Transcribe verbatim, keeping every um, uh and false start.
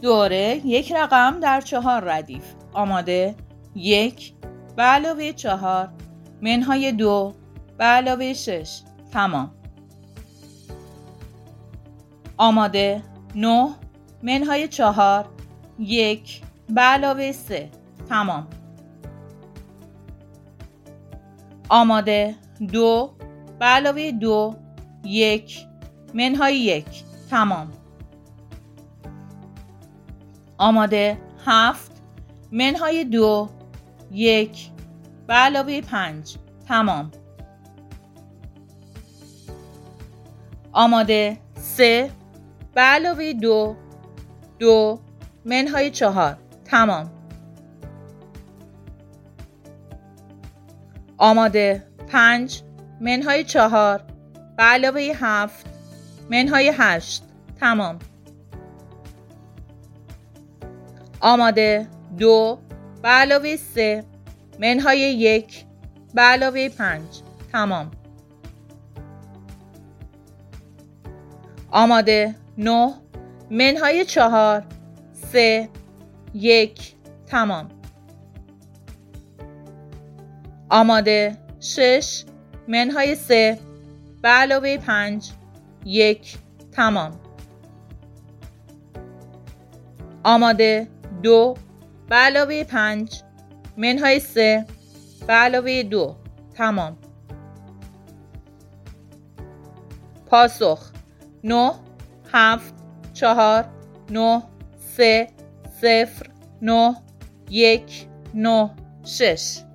دوره یک رقم در چهار ردیف. آماده؟ یک به علاوه چهار منهای دو به علاوه شش. تمام. آماده؟ نه منهای چهار یک به علاوه سه. تمام. آماده؟ دو به علاوه دو یک منهای یک. تمام. آماده؟ هفت منهای دو یک به علاوه پنج. تمام. آماده؟ سه به علاوه دو دو منهای چهار. تمام. آماده؟ پنج منهای چهار به علاوه هفت منهای هشت. تمام. آماده؟ دو به علاوه سه منهای یک به علاوه پنج. تمام. آماده؟ نه منهای چهار سه یک. تمام. آماده؟ شش منهای سه به علاوه پنج یک. تمام. آماده؟ دو به علاوه پنج منهای سه به علاوه دو. تمام. پاسخ: نه هفت چهار نه سه صفر نه یک نه شش.